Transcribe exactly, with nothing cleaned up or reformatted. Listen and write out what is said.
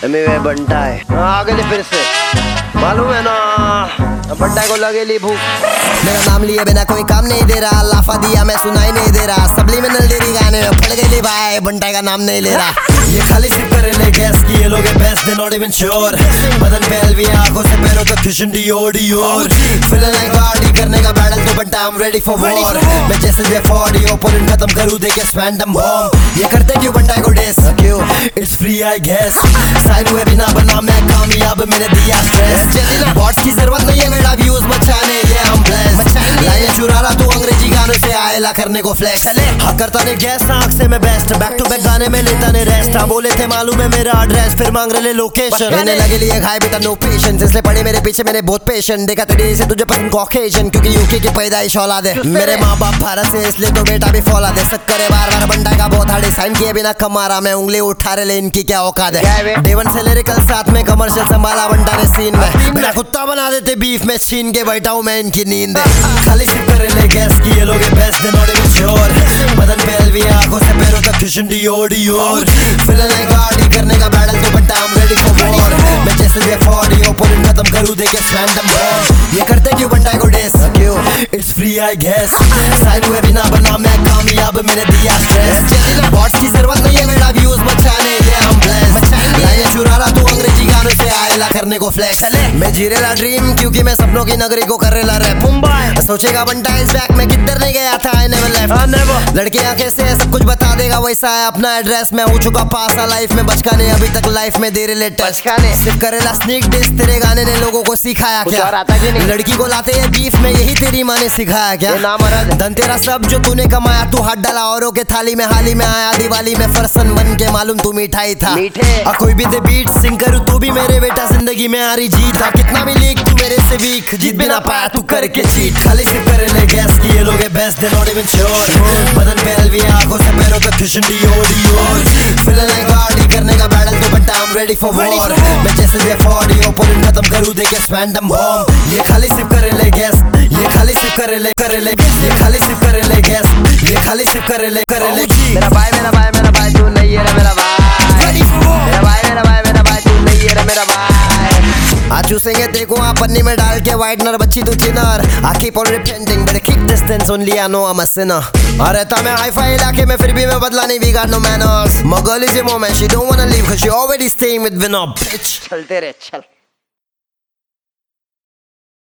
वे बंटा है आगे फिर से मालूम है ना बंटा को लगेली भूख। मेरा नाम लिए बिना कोई काम नहीं दे रहा, लाफा दिया मैं सुनाई नहीं दे रहा, सबलिमिनल डेरी गाने में पड़ गई भाई बंटा का नाम नहीं ले रहा। ये खाली सिप करे ले गैस की ये लोग best they not even sure, बदन पे एलवी आंखों से पैरों तक किशन डियोर डियोर, फिलहाल लाइक गाड़ी करने का बैटल तो बंटा I'm ready for war, मैं जैसे जे फोर्टी ओपोनेंट खत्म करूं दे के स्वैंडम बॉम्ब। ये करते क्यों बंटा को डिस क्यों it's free I guess, sign हुए बिना बना मैं कामयाब मैंने दिया स्ट्रेस, बॉट्स की जरूरत नहीं है मेरा व्यूज बचाने ये हम ब्लेस्ड, लाइन चुरा रहा तू अंग्रेजी गानों से आयला करने को फ्लैश, हाँ करता ने गैस आंख से मैं बेस्ट, बैक टू बैक गाने में लेता ने रेस्ट, हाँ बोले थे मालूम है मेरा एड्रेस फिर मांग रहे लोकेशन, मैंने लगे लिए खाए बेटा नो पेशेंस, इसलिए पड़े मेरे पीछे मैंने बहुत पेशेंट, देखा तेरे से तुझे पसंद कॉकेशियन क्योंकि यूके की पैदाइश औलाद है, मेरे माँ बाप भारत से इसलिए तो बेटा भी फौलाद है, सक करे बार बार बंटा का बहुत हार्ड साइन किए बिना कमारा मैं उंगली उठा रहे ले इनकी क्या औकात है, डेवन से लिरिकल साथ में कमर्शियल संभाला बंटा ने सीन में, मेरा कुत्ता बना देते बीफ में छीन के बैठा हूँ मैं इनकी नींद है, खाली सिप करे ले गैस की ये लोग best they not even sure, बदन पे एलवी आंखों से पैरों तक किशन डियोर डियोर, फिलहाल लाइक गाड़ी करने का बैटल तो बंटा I'm ready for war, मैं जैसे जे फोर्टी ओपोनेंट खत्म करूं दे के स्वैंडम बॉम्ब। ये करते क्यों बंटा को डिस क्यों it's free I guess, sign हुए बिना बना मैं कामयाब मैंने दिया स्ट्रेस, बॉट्स की जरूरत नहीं है मेरा व्यूज बचाने ये हम ब्लेस्ड, लाइनें चुरा रहा तू अंग्रेजी गानों से आयला करने को फ्लैश, मैं जी रेला ड्रीम क्योंकि मैं सपनों की नगरी को कर रेला रैप, मुंबई सोचेगा बंटा इस बैक में किधर नहीं गया था आई नेवर लेफ्ट, लड़कियां कैसे है सब कुछ बता देगा वैसा है अपना एड्रेस, मैं हो चुका पास लाइफ में बचकाने अभी तक लाइफ में दे रिलेट बचकाने सिर्फ करेला स्नीक डिस तेरे गाने ने लोगों को सिखाया क्या, आता कि नहीं? लड़की को लाते हैं बीफ में यही तेरी माँ ने सिखाया क्या, धन तेरा सब जो तूने कमाया तू हाथ डाला औरों के थाली में, हाल ही में आया दिवाली में फरसन बन के मालूम तू मिठाई था, आ कोई भी दे बीट सिंग करूं तू भी मेरे बेटा जिंदगी में आ रही जीत, कितना भी लीक तू मेरे से वीक जीत भी ना पाया तू करके चीट, खाली सिप करे ले गैस की ये लोग best they not even sure, बदन पे एलवी आंखों से पैरों तक किशन डियोर डियोर, फिलहाल लाइक गाड़ी करने का बैटल तो बंटा I'm ready for war, मैं जैसे जे फोर्टी ओपोनेंट खत्म करूं दे के स्वैंडम बॉम्ब। ये खाली सिप करे ले गैस ये खाली सिप करे ले करे ले ये खाली सिप करे ले गैस ये खाली सिप करे ले करे ले मेरा भाई मेरा भाई मेरा भाई तू नहीं है रे मेरा भाई, मेरा भाई मेरा भाई मेरा भाई तू नहीं है रे मेरा भाई, आज चूसेंगे देखो आप पन्नी में डाल के वाइटनर बच्ची तू चिनर, I keep on repenting but I keep distance only I know I'm a sinner, अरे था मैं हाई फाई इलाके में फिर भी मैं बदला नहीं we got no manners, my girl is a woman she don't wanna leave cause she already staying with Vinod bitch, चलते रे चल।